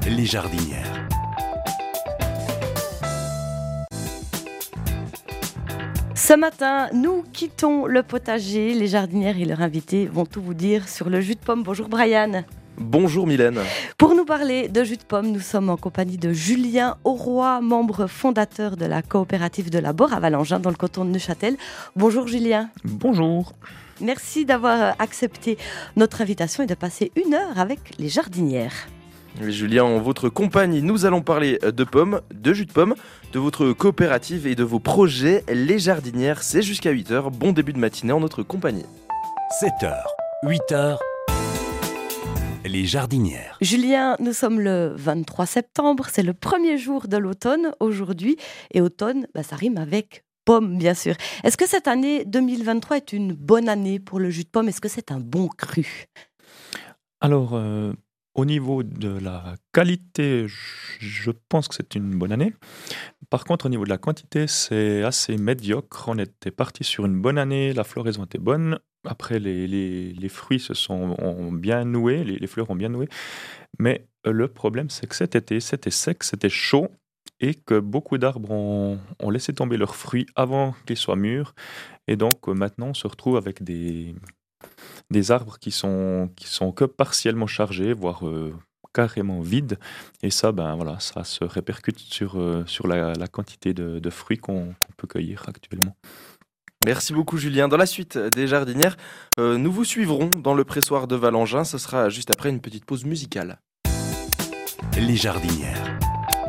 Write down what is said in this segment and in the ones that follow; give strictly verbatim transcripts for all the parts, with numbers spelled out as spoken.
Les jardinières. Ce matin, nous quittons le potager. Les jardinières et leurs invités vont tout vous dire sur le jus de pomme. Bonjour Brian. Bonjour Mylène. Pour nous parler de jus de pomme, nous sommes en compagnie de Julien Auroy, membre fondateur de la coopérative de la Bore à Valangin dans le canton de Neuchâtel. Bonjour Julien. Bonjour. Merci d'avoir accepté notre invitation et de passer une heure avec les jardinières. Et Julien, en votre compagnie, nous allons parler de pommes, de jus de pomme, de votre coopérative et de vos projets. Les jardinières, c'est jusqu'à huit heures. Bon début de matinée en notre compagnie. sept heures, huit heures. Les jardinières. Julien, nous sommes le vingt-trois septembre, c'est le premier jour de l'automne aujourd'hui. Et automne, bah, ça rime avec pomme, bien sûr. Est-ce que cette année deux mille vingt-trois est une bonne année pour le jus de pomme ? Est-ce que c'est un bon cru ? Alors, euh, au niveau de la qualité, je pense que c'est une bonne année. Par contre, au niveau de la quantité, c'est assez médiocre. On était parti sur une bonne année, la floraison était bonne. Après, les, les, les fruits se sont ont bien noué, les, les fleurs ont bien noué. Mais euh, le problème, c'est que cet été, c'était sec, c'était chaud et que beaucoup d'arbres ont, ont laissé tomber leurs fruits avant qu'ils soient mûrs. Et donc, euh, maintenant, on se retrouve avec des, des arbres qui sont, qui sont que partiellement chargés, voire euh, carrément vides. Et ça, ben, voilà, ça se répercute sur, euh, sur la, la quantité de, de fruits qu'on, qu'on peut cueillir actuellement. Merci beaucoup Julien. Dans la suite des jardinières, euh, nous vous suivrons dans le pressoir de Valangin. Ce sera juste après une petite pause musicale. Les jardinières.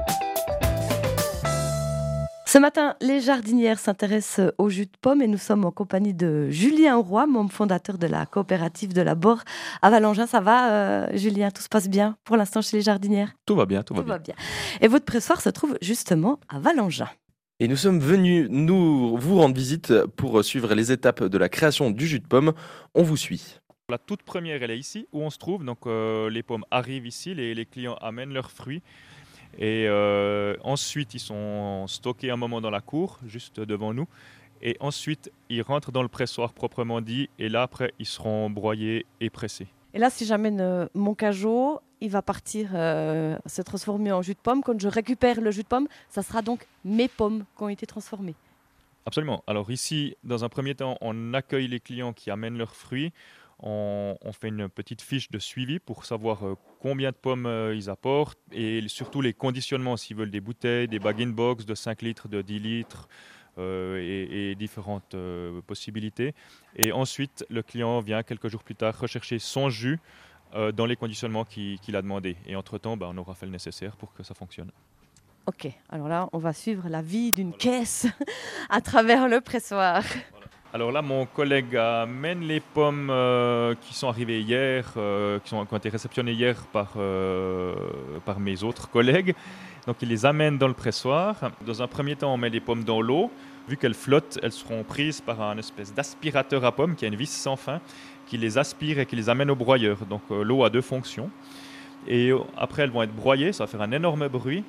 Ce matin, les jardinières s'intéressent au jus de pomme et nous sommes en compagnie de Julien Auroy, membre fondateur de la coopérative de la Bore à Valangin. Ça va, euh, Julien ? Tout se passe bien pour l'instant chez les jardinières ? Tout va bien, tout va Tout bien. va bien. Et votre pressoir se trouve justement à Valangin. Et nous sommes venus nous vous rendre visite pour suivre les étapes de la création du jus de pomme. On vous suit. La toute première, elle est ici, où on se trouve. Donc, euh, les pommes arrivent ici, les, les clients amènent leurs fruits. Et euh, ensuite, ils sont stockés un moment dans la cour, juste devant nous. Et ensuite, ils rentrent dans le pressoir proprement dit. Et là, après, ils seront broyés et pressés. Et là, si j'amène euh, mon cajot, il va partir euh, se transformer en jus de pomme. Quand je récupère le jus de pomme, ça sera donc mes pommes qui ont été transformées. Absolument. Alors ici, dans un premier temps, on accueille les clients qui amènent leurs fruits. On, on fait une petite fiche de suivi pour savoir euh, combien de pommes euh, ils apportent et surtout les conditionnements, s'ils veulent des bouteilles, des bag-in-box de cinq litres, de dix litres euh, et, et différentes euh, possibilités. Et ensuite, le client vient quelques jours plus tard rechercher son jus euh, dans les conditionnements qu'il, qu'il a demandé. Et entre-temps, bah, on aura fait le nécessaire pour que ça fonctionne. Ok, alors là, on va suivre la vie d'une voilà. caisse à travers le pressoir. Voilà. Alors là, mon collègue amène les pommes euh, qui sont arrivées hier, euh, qui, sont, qui ont été réceptionnées hier par, euh, par mes autres collègues. Donc il les amène dans le pressoir. Dans un premier temps, on met les pommes dans l'eau. Vu qu'elles flottent, elles seront prises par un espèce d'aspirateur à pommes qui a une vis sans fin, qui les aspire et qui les amène au broyeur. Donc euh, l'eau a deux fonctions. Et après, elles vont être broyées, ça va faire un énorme bruit.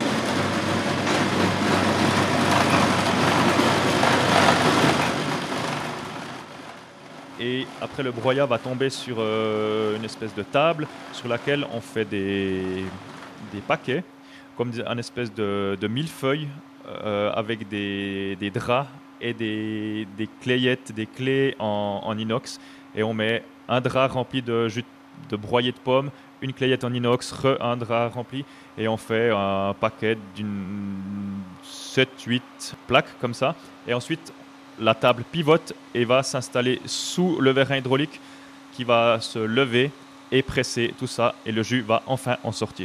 Et après, le broyat va tomber sur euh, une espèce de table sur laquelle on fait des, des paquets, comme un espèce de, de millefeuille euh, avec des, des draps et des, des clayettes, des clés en, en inox. Et on met un drap rempli de jus de broyé de pommes, une clayette en inox, re, un drap rempli. Et on fait un paquet d'une sept huit plaques comme ça. Et ensuite, la table pivote et va s'installer sous le vérin hydraulique qui va se lever et presser tout ça et le jus va enfin en sortir.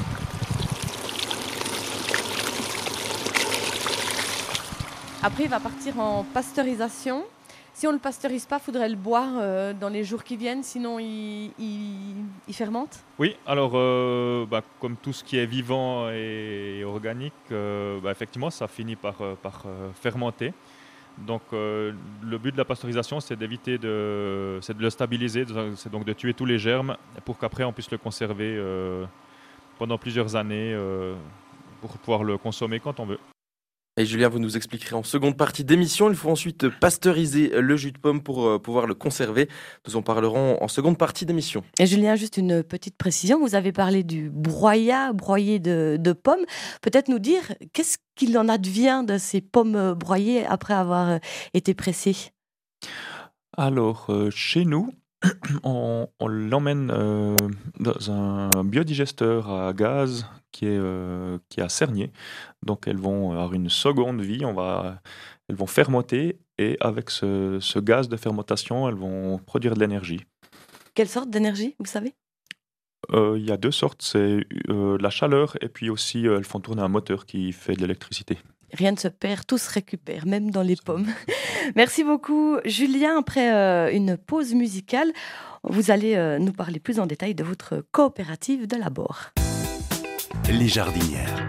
Après, il va partir en pasteurisation. Si on ne le pasteurise pas, il faudrait le boire euh, dans les jours qui viennent, sinon il, il, il fermente. Oui, alors euh, bah, comme tout ce qui est vivant et organique, euh, bah, effectivement, ça finit par, par euh, fermenter. Donc euh, le but de la pasteurisation, c'est d'éviter de, c'est de le stabiliser, c'est donc de tuer tous les germes pour qu'après on puisse le conserver euh, pendant plusieurs années euh, pour pouvoir le consommer quand on veut. Et Julien, vous nous expliquerez en seconde partie d'émission. Il faut ensuite pasteuriser le jus de pomme pour euh, pouvoir le conserver. Nous en parlerons en seconde partie d'émission. Et Julien, juste une petite précision. Vous avez parlé du broyat, broyé de, de pommes. Peut-être nous dire qu'est-ce qu'il en advient de ces pommes broyées après avoir été pressées? Alors, euh, chez nous, on, on l'emmène euh, dans un biodigesteur à gaz qui est, euh, qui est à Cernay. Donc, elles vont avoir une seconde vie. On va, elles vont fermenter et avec ce, ce gaz de fermentation, elles vont produire de l'énergie. Quelle sorte d'énergie, vous savez? Euh, Il y a deux sortes, c'est euh, la chaleur et puis aussi euh, elles font tourner un moteur qui fait de l'électricité. Rien ne se perd, tout se récupère, même dans les pommes. Merci beaucoup, Julien. Après euh, une pause musicale, vous allez euh, nous parler plus en détail de votre coopérative de l'Abord. Les jardinières.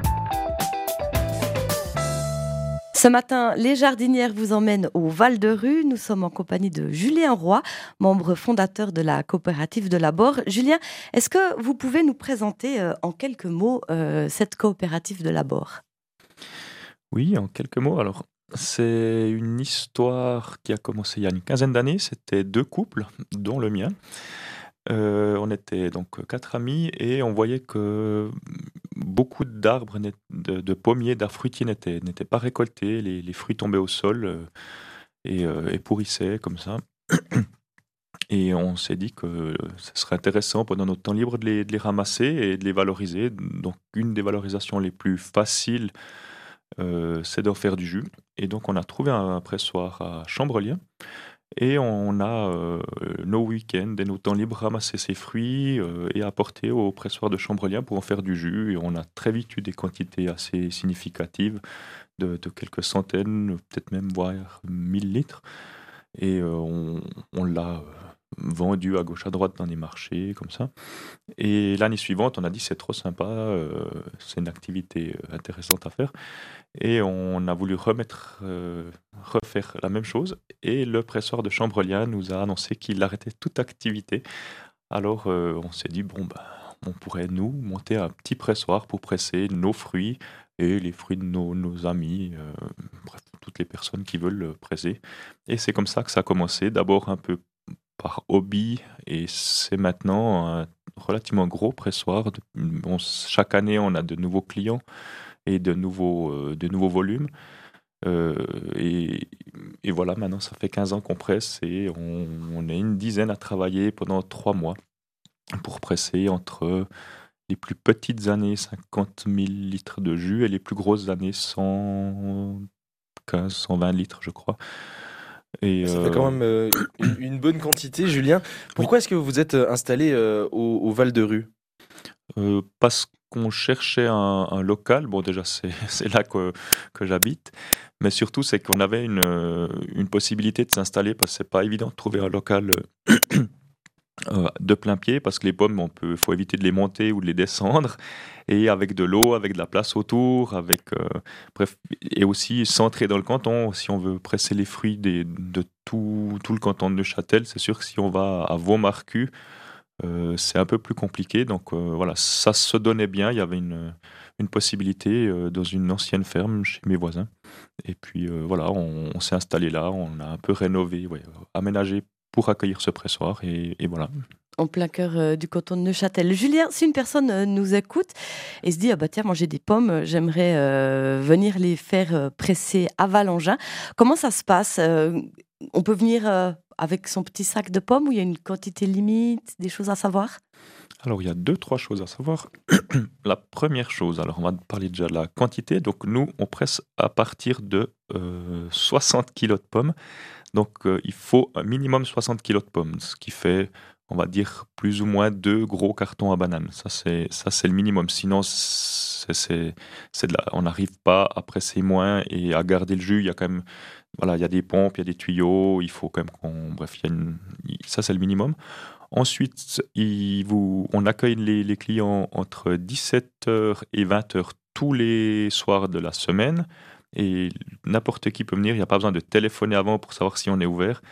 Ce matin, les jardinières vous emmènent au Val-de-Rue. Nous sommes en compagnie de Julien Roy, membre fondateur de la coopérative de l'Abord. Julien, est-ce que vous pouvez nous présenter euh, en quelques mots euh, cette coopérative de l'Abord? Oui, en quelques mots. Alors, c'est une histoire qui a commencé il y a une quinzaine d'années. C'était deux couples, dont le mien. Euh, on était donc quatre amis et on voyait que beaucoup d'arbres, n'ét- de, de pommiers, d'arbres fruitiers n'étaient, n'étaient pas récoltés. Les, les fruits tombaient au sol euh, et, euh, et pourrissaient comme ça. Et on s'est dit que ce serait intéressant pendant notre temps libre de les, de les ramasser et de les valoriser. Donc, une des valorisations les plus faciles, euh, c'est d'en faire du jus. Et donc, on a trouvé un pressoir à Chambrelien. Et on a euh, nos week-ends et nos temps libres ramassé ces fruits euh, et apporté au pressoir de Chambrelien pour en faire du jus. Et on a très vite eu des quantités assez significatives de, de quelques centaines, peut-être même voire mille litres. Et euh, on, on l'a euh, vendu à gauche à droite dans les marchés, comme ça. Et l'année suivante, on a dit c'est trop sympa, euh, c'est une activité euh, intéressante à faire. Et on a voulu remettre, euh, refaire la même chose. Et le pressoir de Chambrelien nous a annoncé qu'il arrêtait toute activité. Alors euh, on s'est dit, bon, ben, on pourrait nous monter un petit pressoir pour presser nos fruits et les fruits de nos, nos amis, euh, bref, toutes les personnes qui veulent le presser. Et c'est comme ça que ça a commencé, d'abord un peu par hobby, et c'est maintenant un relativement gros pressoir. On- chaque année, on a de nouveaux clients et de nouveaux, euh, de nouveaux volumes. Euh, et, et voilà, maintenant, ça fait quinze ans qu'on presse et on, on est une dizaine à travailler pendant trois mois pour presser entre les plus petites années cinquante mille litres de jus et les plus grosses années cent quinze, cent vingt litres, je crois. Et Ça euh, fait quand même euh, une, une bonne quantité, Julien. Pourquoi est-ce que vous vous êtes euh, installé euh, au, au Val-de-Rue? Euh, parce qu'on cherchait un, un local. Bon, déjà, c'est, c'est là que, que j'habite. Mais surtout, c'est qu'on avait une, euh, une possibilité de s'installer parce que c'est pas évident de trouver un local euh, de plein pied parce que les pommes, on peut, faut éviter de les monter ou de les descendre. Et avec de l'eau, avec de la place autour, avec, euh, bref, et aussi centré dans le canton. Si on veut presser les fruits des, de tout, tout le canton de Neuchâtel, c'est sûr que si on va à Vaumarcus, euh, c'est un peu plus compliqué. Donc euh, voilà, ça se donnait bien. Il y avait une, une possibilité euh, dans une ancienne ferme chez mes voisins. Et puis euh, voilà, on, on s'est installé là. On a un peu rénové, ouais, aménagé pour accueillir ce pressoir. Et, et voilà. En plein cœur euh, du canton de Neuchâtel. Julien, si une personne euh, nous écoute et se dit ah bah tiens, moi j'ai des pommes, euh, j'aimerais euh, venir les faire euh, presser à Valangin, comment ça se passe? Euh, On peut venir euh, avec son petit sac de pommes ou il y a une quantité limite, des choses à savoir? Alors, il y a deux, trois choses à savoir. La première chose, alors on va parler déjà de la quantité. Donc, nous, on presse à partir de euh, soixante kilos de pommes. Donc, euh, il faut un minimum soixante kilos de pommes, ce qui fait, on va dire, plus ou moins deux gros cartons à bananes. Ça, c'est, ça, c'est le minimum. Sinon, c'est, c'est, c'est de la- on n'arrive pas à presser moins et à garder le jus. Il y a quand même, voilà, il y a des pompes, il y a des tuyaux. Il faut quand même qu'on, bref, il y a une- ça, c'est le minimum. Ensuite, il vous, on accueille les, les clients entre dix-sept heures et vingt heures tous les soirs de la semaine. Et n'importe qui peut venir, il n'y a pas besoin de téléphoner avant pour savoir si on est ouvert.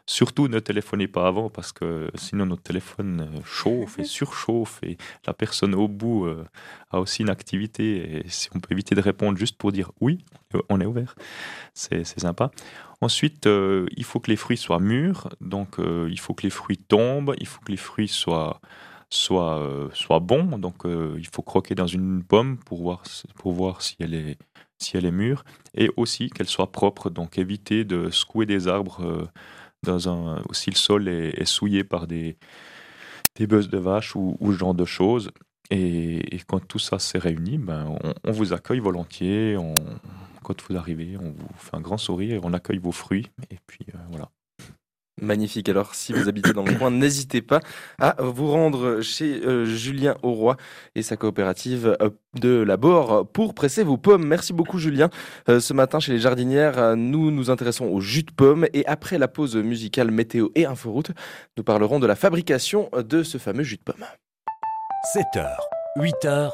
Surtout ne téléphonez pas avant parce que sinon notre téléphone euh, chauffe et surchauffe et la personne au bout euh, a aussi une activité et si on peut éviter de répondre juste pour dire oui, on est ouvert, c'est, c'est sympa. Ensuite, euh, il faut que les fruits soient mûrs, donc euh, il faut que les fruits tombent, il faut que les fruits soient, soient, euh, soient bons, donc euh, il faut croquer dans une pomme pour voir, pour voir si elle est, si elle est mûre et aussi qu'elle soit propre, donc éviter de secouer des arbres. Euh, dans un, si le sol est, est souillé par des, des bosses de vache ou, ou ce genre de choses. Et, et quand tout ça s'est réuni, ben, on, on vous accueille volontiers. On, quand vous arrivez, on vous fait un grand sourire, on accueille vos fruits. Et puis euh, voilà. Magnifique. Alors, si vous habitez dans le coin, n'hésitez pas à vous rendre chez euh, Julien Auroy et sa coopérative euh, de la Bore pour presser vos pommes. Merci beaucoup, Julien. Euh, ce matin, chez les jardinières, euh, nous nous intéressons au jus de pomme et après la pause musicale météo et inforoute, nous parlerons de la fabrication de ce fameux jus de pomme. sept heures, huit heures,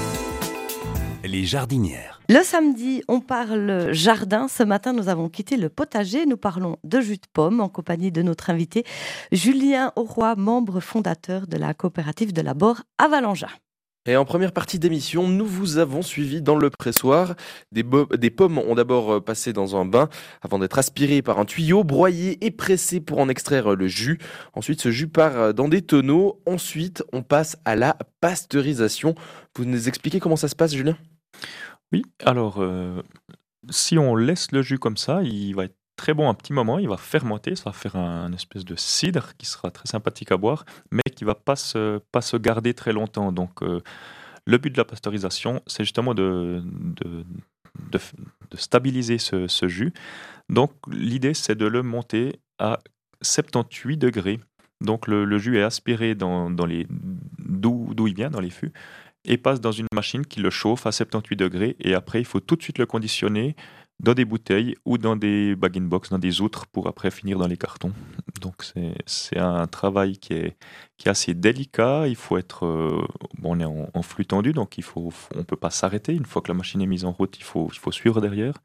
les jardinières. Le samedi, on parle jardin. Ce matin, nous avons quitté le potager. Nous parlons de jus de pomme en compagnie de notre invité Julien Auroy, membre fondateur de la coopérative de la Bore à Valangin. Et en première partie d'émission, nous vous avons suivi dans le pressoir. Des, bo- des pommes ont d'abord passé dans un bain avant d'être aspirées par un tuyau, broyées et pressées pour en extraire le jus. Ensuite, ce jus part dans des tonneaux. Ensuite, on passe à la pasteurisation. Vous nous expliquez comment ça se passe, Julien ? Oui, alors euh, si on laisse le jus comme ça, il va être très bon un petit moment, il va fermenter, ça va faire un, un espèce de cidre qui sera très sympathique à boire, mais qui ne va pas se, pas se garder très longtemps. Donc euh, le but de la pasteurisation, c'est justement de, de, de, de stabiliser ce, ce jus. Donc l'idée, c'est de le monter à soixante-dix-huit degrés. Donc le, le jus est aspiré dans, dans les, d'où, d'où il vient, dans les fûts, et passe dans une machine qui le chauffe à soixante-dix-huit degrés. Et après, il faut tout de suite le conditionner dans des bouteilles ou dans des bag-in-box, dans des outres, pour après finir dans les cartons. Donc c'est, c'est un travail qui est, qui est assez délicat. Il faut être... Euh, bon, on est en, en flux tendu, donc il faut, on ne peut pas s'arrêter. Une fois que la machine est mise en route, il faut, il faut suivre derrière.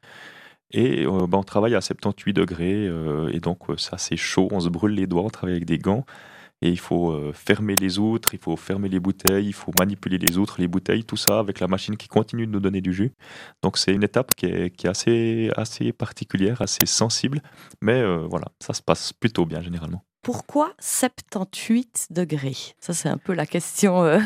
Et euh, ben, on travaille à soixante-dix-huit degrés, euh, et donc euh, c'est assez chaud. On se brûle les doigts, on travaille avec des gants. Et il faut euh, fermer les outres, il faut fermer les bouteilles, il faut manipuler les outres, les bouteilles, tout ça avec la machine qui continue de nous donner du jus. Donc c'est une étape qui est, qui est assez, assez particulière, assez sensible, mais euh, voilà, ça se passe plutôt bien généralement. Pourquoi soixante-dix-huit degrés ? Ça, c'est un peu la question euh,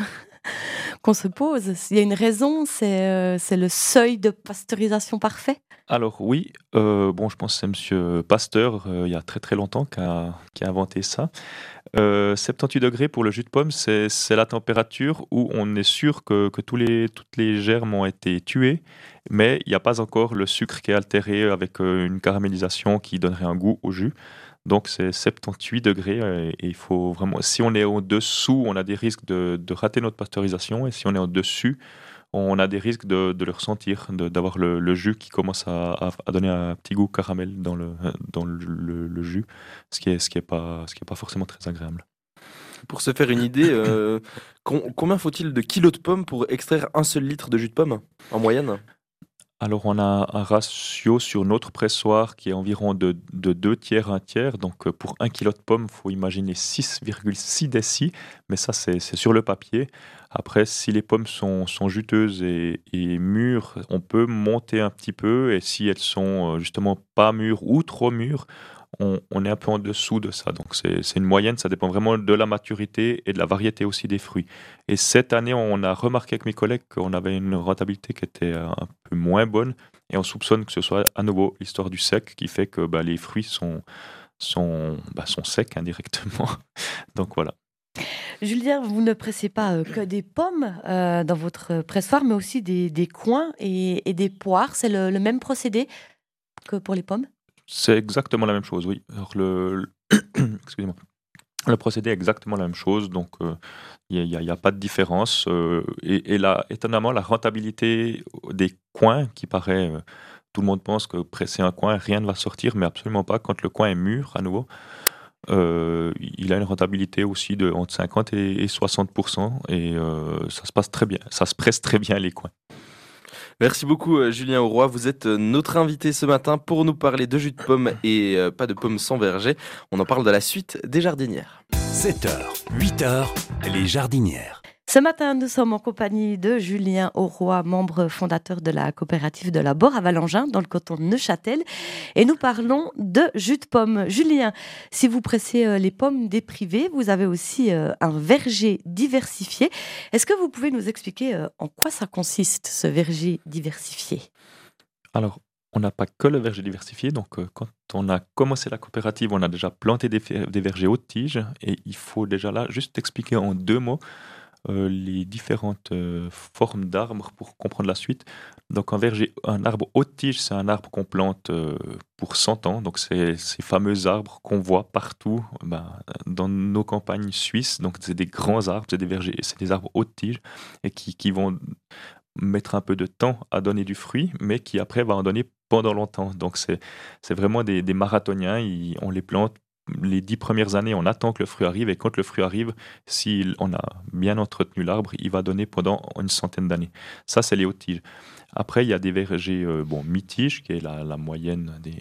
qu'on se pose. Il y a une raison, c'est, euh, c'est le seuil de pasteurisation parfait ? Alors oui, euh, bon, je pense que c'est Monsieur Pasteur, euh, il y a très très longtemps, qui a, qui a inventé ça. Euh, soixante-dix-huit degrés pour le jus de pomme, c'est, c'est la température où on est sûr que, que tous les, toutes les germes ont été tués, mais il n'y a pas encore le sucre qui est altéré avec euh, une caramélisation qui donnerait un goût au jus. Donc c'est soixante-dix-huit degrés euh, et il faut vraiment, si on est au-dessous, on a des risques de, de rater notre pasteurisation, et si on est au-dessus, on a des risques de, de le ressentir, de, d'avoir le, le jus qui commence à, à, à donner un petit goût caramel dans le, dans le, le, le jus, ce qui n'est ce qui est pas, ce qui est pas forcément très agréable. Pour se faire une idée, euh, com- combien faut-il de kilos de pommes pour extraire un seul litre de jus de pomme, en moyenne ? Alors on a un ratio sur notre pressoir qui est environ de, de deux tiers, un tiers. Donc pour un kilo de pommes, il faut imaginer six virgule six décis, mais ça c'est, c'est sur le papier. Après, si les pommes sont, sont juteuses et, et mûres, on peut monter un petit peu, et si elles sont justement pas mûres ou trop mûres, on, on est un peu en dessous de ça. Donc c'est, c'est une moyenne, ça dépend vraiment de la maturité et de la variété aussi des fruits. Et cette année, on a remarqué avec mes collègues qu'on avait une rentabilité qui était un peu moins bonne, et on soupçonne que ce soit à nouveau l'histoire du sec qui fait que bah, les fruits sont, sont, bah, sont secs indirectement. Donc voilà. Julien, vous ne pressez pas euh, que des pommes euh, dans votre pressoir, mais aussi des, des coings et, et des poires. C'est le, le même procédé que pour les pommes ? C'est exactement la même chose, oui. Alors le, excusez-moi. Le procédé est exactement la même chose, donc il euh, n'y a, a, a pas de différence. Euh, et, et là, étonnamment, la rentabilité des coings, qui paraît, euh, tout le monde pense que presser un coing, rien ne va sortir, mais absolument pas. Quand le coing est mûr, à nouveau, euh, il a une rentabilité aussi de entre cinquante et soixante pour cent, et euh, ça se passe très bien, ça se presse très bien les coings. Merci beaucoup euh, Julien Auroy, vous êtes euh, notre invité ce matin pour nous parler de jus de pomme et euh, pas de pommes sans verger. On en parle de la suite des jardinières. sept heures, huit heures, les jardinières. Ce matin, nous sommes en compagnie de Julien Auroy, membre fondateur de la coopérative de la Bore à Valangin, dans le canton de Neuchâtel. Et nous parlons de jus de pomme. Julien, si vous pressez les pommes des privés, vous avez aussi un verger diversifié. Est-ce que vous pouvez nous expliquer en quoi ça consiste, ce verger diversifié ? Alors, on n'a pas que le verger diversifié. Donc, euh, quand on a commencé la coopérative, on a déjà planté des, des vergers haute tige. Et il faut déjà là juste expliquer en deux mots Euh, les différentes euh, formes d'arbres pour comprendre la suite. Donc un verger, un arbre haute tige, c'est un arbre qu'on plante euh, pour cent ans. Donc c'est ces fameux arbres qu'on voit partout ben, dans nos campagnes suisses. Donc c'est des grands arbres, c'est des vergers, c'est des arbres haute tige et qui, qui vont mettre un peu de temps à donner du fruit, mais qui après va en donner pendant longtemps. Donc c'est, c'est vraiment des, des marathoniens. Ils, on les plante les dix premières années, on attend que le fruit arrive, et quand le fruit arrive, si on a bien entretenu l'arbre, il va donner pendant une centaine d'années. Ça, c'est les hautes tiges. Après, il y a des vergers euh, bon, mi-tiges, qui est la, la moyenne des...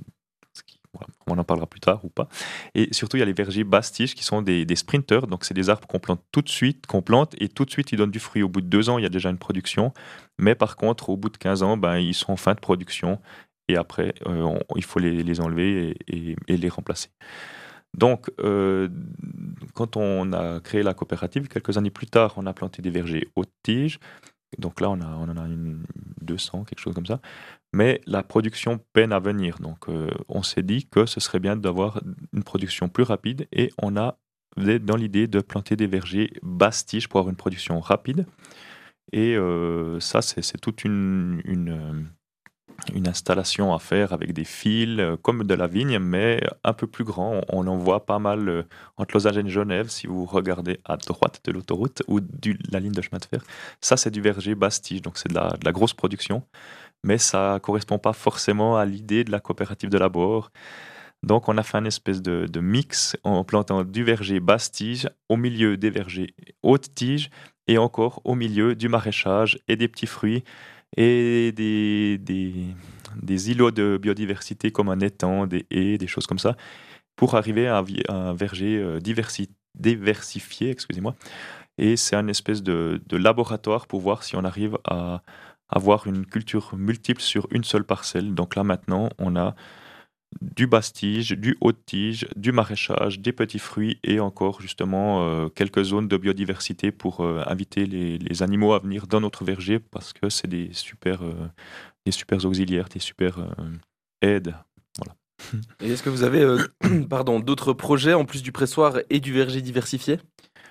Voilà, on en parlera plus tard ou pas. Et surtout, il y a les vergers basses tiges, qui sont des, des sprinters. Donc, c'est des arbres qu'on plante tout de suite, qu'on plante, et tout de suite, ils donnent du fruit. Au bout de deux ans, il y a déjà une production. Mais par contre, au bout de quinze ans, ben, ils sont en fin de production. Et après, euh, on, il faut les, les enlever et, et, et les remplacer. Donc, euh, quand on a créé la coopérative, quelques années plus tard, on a planté des vergers haute tige. Donc là, on, a, on en a une deux cents, quelque chose comme ça. Mais la production peine à venir. Donc, euh, on s'est dit que ce serait bien d'avoir une production plus rapide. Et on a dans l'idée de planter des vergers basse tige pour avoir une production rapide. Et euh, ça, c'est, c'est toute une... une une installation à faire avec des fils, euh, comme de la vigne, mais un peu plus grand. On, on en voit pas mal euh, entre Lausanne et Genève, si vous regardez à droite de l'autoroute ou de la ligne de chemin de fer. Ça, c'est du verger basse tige, donc c'est de la, de la grosse production, mais ça ne correspond pas forcément à l'idée de la coopérative de la Bore. Donc, on a fait un espèce de, de mix en plantant du verger basse tige, au milieu des vergers haute tige, et encore au milieu du maraîchage et des petits fruits, et des, des, des îlots de biodiversité comme un étang, des haies, des choses comme ça, pour arriver à un verger diversi, diversifié, excusez-moi. Et c'est un espèce de, de laboratoire pour voir si on arrive à avoir une culture multiple sur une seule parcelle. Donc là maintenant, on a du basse tige, du haute tige, du maraîchage, des petits fruits et encore justement euh, quelques zones de biodiversité pour euh, inviter les, les animaux à venir dans notre verger parce que c'est des super, euh, des super auxiliaires, des super euh, aides. Voilà. Et est-ce que vous avez euh, pardon, d'autres projets en plus du pressoir et du verger diversifié ?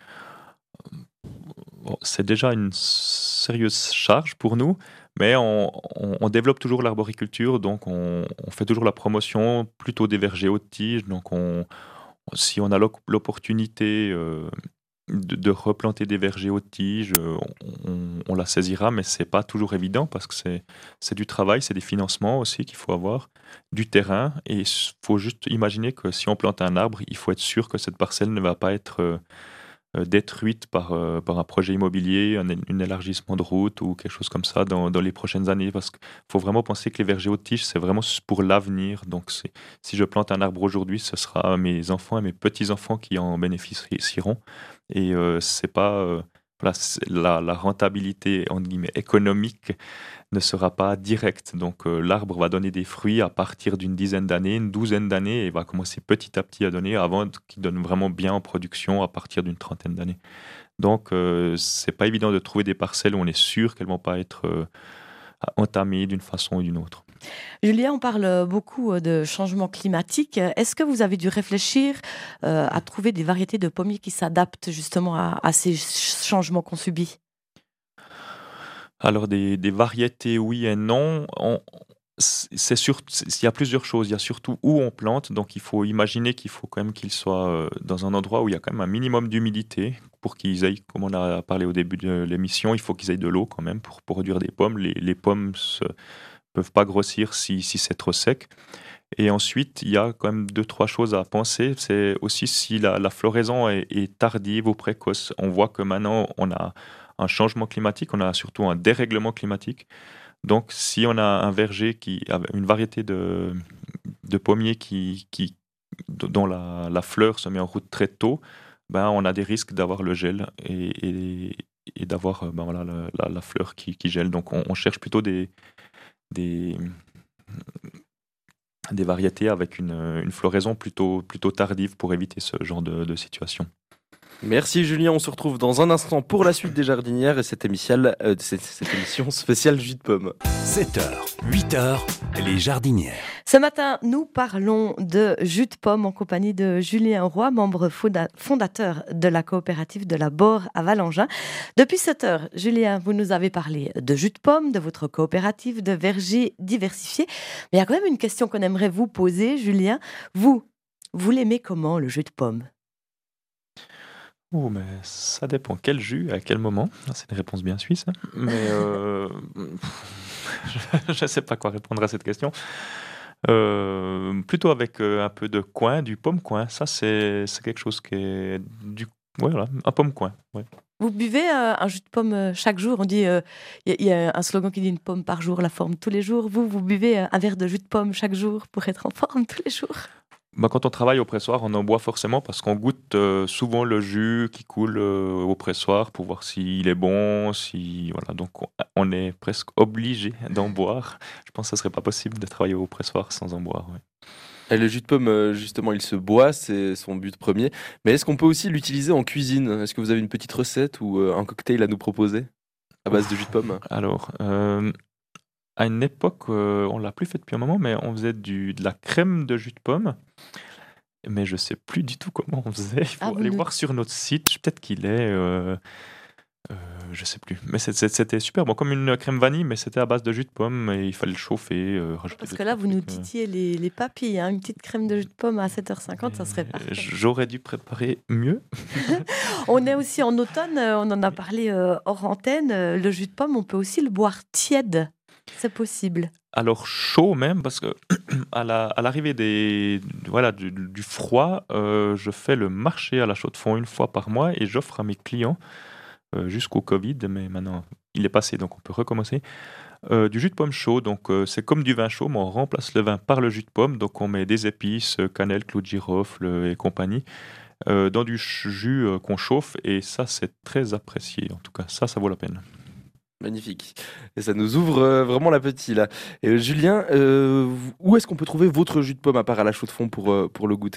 Bon, c'est déjà une sérieuse charge pour nous, mais on, on, on développe toujours l'arboriculture, donc on, on fait toujours la promotion plutôt des vergers haute tige. Donc on, si on a l'opportunité euh, de, de replanter des vergers haute tige, on, on la saisira, mais c'est pas toujours évident parce que c'est, c'est du travail, c'est des financements aussi qu'il faut avoir, du terrain, et il faut juste imaginer que si on plante un arbre, il faut être sûr que cette parcelle ne va pas être euh, détruite par, euh, par un projet immobilier, un, un élargissement de route ou quelque chose comme ça dans, dans les prochaines années. Parce qu'il faut vraiment penser que les vergers haute tige, c'est vraiment pour l'avenir. Donc c'est, si je plante un arbre aujourd'hui, ce sera mes enfants et mes petits-enfants qui en bénéficieront. Et euh, c'est pas... Euh, voilà, c'est la, la rentabilité entre guillemets, économique ne sera pas directe. Donc euh, l'arbre va donner des fruits à partir d'une dizaine d'années, une douzaine d'années, et va commencer petit à petit à donner avant qu'il donne vraiment bien en production à partir d'une trentaine d'années. Donc euh, c'est pas évident de trouver des parcelles où on est sûr qu'elles vont pas être euh, entamées d'une façon ou d'une autre. Julien, on parle beaucoup de changement climatique. Est-ce que vous avez dû réfléchir euh, à trouver des variétés de pommiers qui s'adaptent justement à, à ces changements qu'on subit ? Alors, des, des variétés, oui et non. On, c'est sûr, il y a plusieurs choses. Il y a surtout où on plante. Donc, il faut imaginer qu'il faut quand même qu'ils soient dans un endroit où il y a quand même un minimum d'humidité pour qu'ils aient, comme on a parlé au début de l'émission, il faut qu'ils aient de l'eau quand même pour, pour produire des pommes. Les, les pommes se... peuvent pas grossir si, si c'est trop sec. Et ensuite, il y a quand même deux, trois choses à penser. C'est aussi si la, la floraison est, est tardive ou précoce. On voit que maintenant, on a un changement climatique, on a surtout un dérèglement climatique. Donc, si on a un verger qui a une variété de, de pommiers qui, qui, dont la, la fleur se met en route très tôt, ben, on a des risques d'avoir le gel et, et, et d'avoir ben, voilà, la, la, la fleur qui, qui gèle. Donc, on, on cherche plutôt des, des, des variétés avec une, une floraison plutôt, plutôt tardive pour éviter ce genre de, de situation. Merci Julien, on se retrouve dans un instant pour la suite des jardinières et cette émission, euh, cette, cette émission spéciale jus de pomme. sept heures, huit heures, les jardinières. Ce matin, nous parlons de jus de pomme en compagnie de Julien Roy, membre fonda- fondateur de la coopérative de la Bore à Valengin. Depuis sept heures, Julien, vous nous avez parlé de jus de pomme, de votre coopérative, de vergers diversifiés. Mais il y a quand même une question qu'on aimerait vous poser, Julien. Vous, vous l'aimez comment, le jus de pomme ? Oh, mais ça dépend quel jus, à quel moment. C'est une réponse bien suisse. Hein. Mais euh, je ne sais pas quoi répondre à cette question. Euh, plutôt avec euh, un peu de coin, du pomme-coin. Ça, c'est, c'est quelque chose qui est du... Ouais, voilà, un pomme-coin. Ouais. Vous buvez euh, un jus de pomme euh, chaque jour. On dit, il euh, y, y a un slogan qui dit une pomme par jour, la forme tous les jours. Vous, vous buvez euh, un verre de jus de pomme chaque jour pour être en forme tous les jours. Bah, quand on travaille au pressoir, on en boit forcément parce qu'on goûte euh, souvent le jus qui coule euh, au pressoir pour voir s'il est bon. Si, voilà. Donc on, on est presque obligé d'en boire. Je pense que ce ne serait pas possible de travailler au pressoir sans en boire. Ouais. Et le jus de pomme, euh, justement, il se boit, c'est son but premier. Mais est-ce qu'on peut aussi l'utiliser en cuisine ? Est-ce que vous avez une petite recette ou euh, un cocktail à nous proposer à base de jus de pomme ? Alors, euh, à une époque, euh, on ne l'a plus fait depuis un moment, mais on faisait du, de la crème de jus de pomme. Mais je ne sais plus du tout comment on faisait. Il faut Ah, vous aller nous- voir sur notre site. Peut-être qu'il est... Euh, euh, je ne sais plus. Mais c'est- c'est- c'était super. Bon, comme une crème vanille, mais c'était à base de jus de pomme et il fallait le chauffer. Euh, rajouter Parce deux, que là, trois vous nous trucs, euh. titillez les, les papilles. Hein. Une petite crème de jus de pomme à sept heures cinquante, ça serait Euh, parfait. J'aurais dû préparer mieux. On est aussi en automne, euh, on en a parlé euh, hors antenne. euh, Le jus de pomme, on peut aussi le boire tiède. C'est possible. Alors chaud même, parce que à la, à l'arrivée des, voilà, du, du froid, euh, je fais le marché à la Chaux-de-Fonds une fois par mois et j'offre à mes clients, euh, jusqu'au Covid, mais maintenant il est passé, donc on peut recommencer, euh, du jus de pomme chaud. Donc euh, c'est comme du vin chaud, mais on remplace le vin par le jus de pomme. Donc on met des épices, euh, cannelle, clou de girofle euh, et compagnie, euh, dans du ch- jus euh, qu'on chauffe, et ça c'est très apprécié. En tout cas, ça, ça vaut la peine. Magnifique. Et ça nous ouvre euh, vraiment l'appétit là. Et, euh, Julien, euh, où est-ce qu'on peut trouver votre jus de pomme à part à la Chaux-de-Fonds pour, euh, pour le goûter ?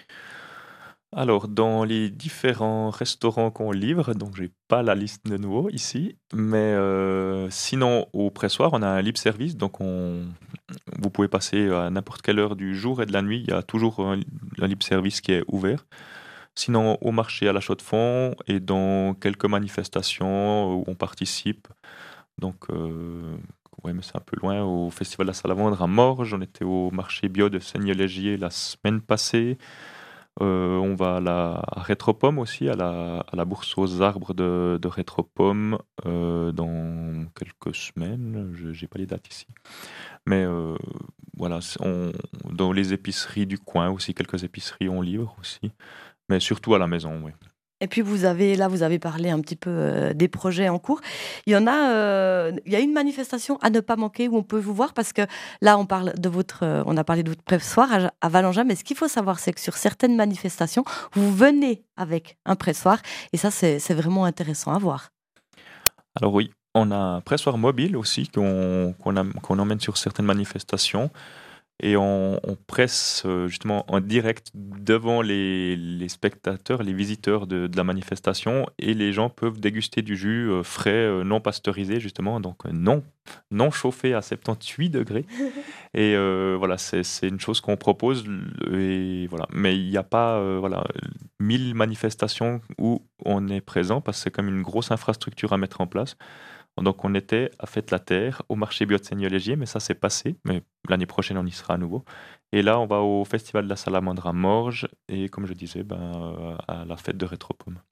Alors, dans les différents restaurants qu'on livre, donc j'ai pas la liste de nouveau ici, mais euh, sinon au pressoir, on a un libre service, donc on, vous pouvez passer à n'importe quelle heure du jour et de la nuit, il y a toujours un, un libre service qui est ouvert. Sinon, au marché à la Chaux-de-Fonds et dans quelques manifestations où on participe. Donc, euh, ouais, mais c'est un peu loin, au Festival de la Salamandre à Morges, on était au marché bio de Seignelay-Gier la semaine passée. Euh, on va à la à Rétropome aussi, à la, à la bourse aux arbres de, de Rétropome euh, dans quelques semaines. Je n'ai pas les dates ici. Mais euh, voilà, c'est- on, dans les épiceries du coin aussi, quelques épiceries on livre aussi. Mais surtout à la maison, oui. Et puis vous avez là, vous avez parlé un petit peu euh, des projets en cours. Il y en a, euh, il y a une manifestation à ne pas manquer où on peut vous voir parce que là on parle de votre, euh, on a parlé de votre pressoir à, à Valengin, mais ce qu'il faut savoir c'est que sur certaines manifestations vous venez avec un pressoir et ça c'est c'est vraiment intéressant à voir. Alors oui, on a un pressoir mobile aussi qu'on qu'on am- qu'on emmène sur certaines manifestations. Et on, on presse euh, justement en direct devant les, les spectateurs, les visiteurs de, de la manifestation, et les gens peuvent déguster du jus euh, frais, euh, non pasteurisé justement, donc euh, non, non chauffé à soixante-dix-huit degrés. Et euh, voilà, c'est, c'est une chose qu'on propose. Et voilà. Mais il n'y a pas euh, voilà, mille manifestations où on est présent, parce que c'est comme une grosse infrastructure à mettre en place. Donc on était à Fête la Terre, au marché bio de Seignelay-Gier, mais ça c'est passé, mais l'année prochaine on y sera à nouveau. Et là on va au Festival de la Salamandre à Morges, et comme je disais, ben, euh, à la fête de Rétropome.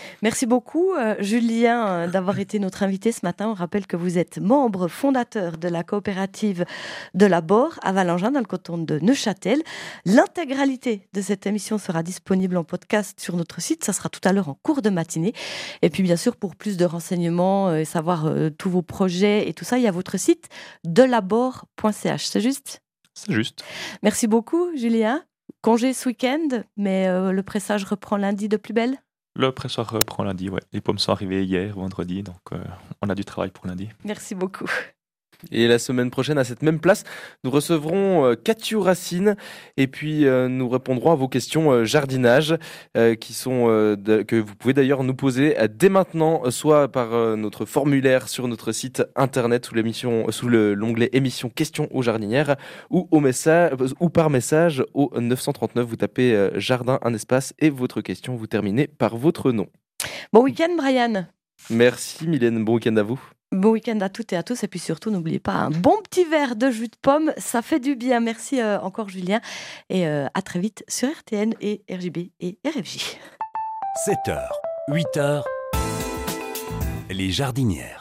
Merci beaucoup, euh, Julien, euh, d'avoir été notre invité ce matin. On rappelle que vous êtes membre fondateur de la coopérative de la Bore à Valangin, dans le canton de Neuchâtel. L'intégralité de cette émission sera disponible en podcast sur notre site. Ça sera tout à l'heure en cours de matinée. Et puis, bien sûr, pour plus de renseignements euh, et savoir euh, tous vos projets et tout ça, il y a votre site de la bore point c h. C'est juste ? C'est juste. Merci beaucoup, Julien. Congé ce week-end, mais euh, le pressage reprend lundi de plus belle ? Le pressoir reprend lundi, ouais. Les pommes sont arrivées hier, vendredi, donc euh, on a du travail pour lundi. Merci beaucoup. Et la semaine prochaine, à cette même place, nous recevrons euh, Cathiou Racine et puis euh, nous répondrons à vos questions euh, jardinage euh, qui sont euh, de, que vous pouvez d'ailleurs nous poser euh, dès maintenant, euh, soit par euh, notre formulaire sur notre site internet sous l'émission, euh, sous le, l'onglet émission questions aux jardinières ou au message euh, ou par message au neuf cent trente-neuf. Vous tapez euh, jardin un espace et votre question, vous terminez par votre nom. Bon week-end, Brian. Merci Mylène, bon week-end à vous. Bon week-end à toutes et à tous. Et puis surtout, n'oubliez pas, un bon petit verre de jus de pomme, ça fait du bien. Merci euh, encore, Julien. Et euh, à très vite sur R T N et R J B et R F J. sept heures, huit heures, les jardinières.